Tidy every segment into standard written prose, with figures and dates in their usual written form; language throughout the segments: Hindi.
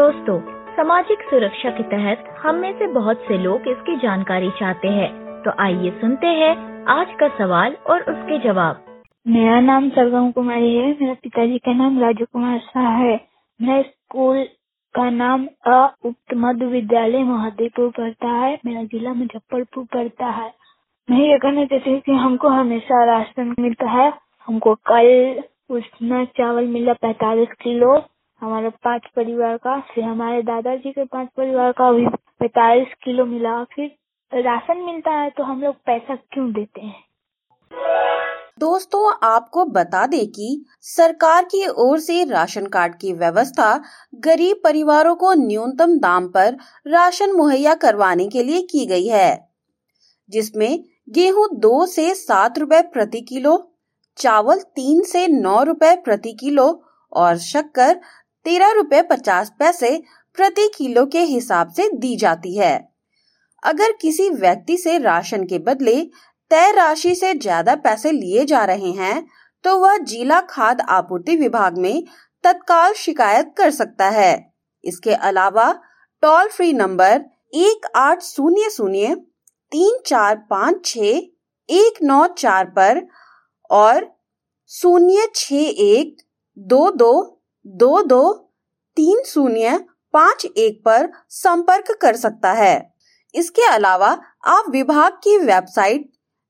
दोस्तों, सामाजिक सुरक्षा के तहत हम में से बहुत से लोग इसकी जानकारी चाहते हैं, तो आइए सुनते हैं आज का सवाल और उसके जवाब। मेरा नाम सरगम कुमारी है। मेरे पिताजी का नाम राजू कुमार शाह है। मेरे स्कूल का नाम उक्त मध्य विद्यालय महादेवपुर पड़ता है। मेरा जिला मुजफ्फरपुर पड़ता है। मैं ये कहना चाहती हूँ कि हमको हमेशा राशन मिलता है। हमको कल उसना चावल मिला 45 किलो हमारे 5 परिवार का। फिर हमारे दादाजी के 5 परिवार का भी 45 किलो मिला। फिर राशन मिलता है तो हम लोग पैसा क्यों देते हैं? दोस्तों, आपको बता दें कि सरकार की ओर से राशन कार्ड की व्यवस्था गरीब परिवारों को न्यूनतम दाम पर राशन मुहैया करवाने के लिए की गई है, जिसमें गेहूं 2 से 7 रुपए प्रति किलो, चावल 3 से 9 रुपए प्रति किलो और शक्कर 13 रुपए 50 पैसे प्रति किलो के हिसाब से दी जाती है। अगर किसी व्यक्ति से राशन के बदले तय राशि से ज्यादा पैसे लिए जा रहे हैं, तो वह जिला खाद्य आपूर्ति विभाग में तत्काल शिकायत कर सकता है। इसके अलावा टोल फ्री नंबर 1800-3456-194 पर और 06122223051 पर संपर्क कर सकता है। इसके अलावा आप विभाग की वेबसाइट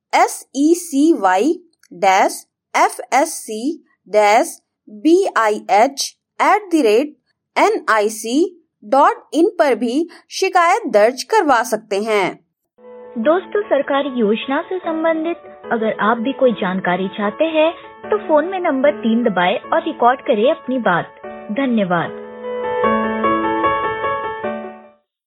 sec-bih@nic.in पर भी शिकायत दर्ज करवा सकते हैं। दोस्तों, सरकारी योजना से संबंधित अगर आप भी कोई जानकारी चाहते हैं तो फोन में नंबर 3 दबाएं और रिकॉर्ड करें अपनी बात। धन्यवाद।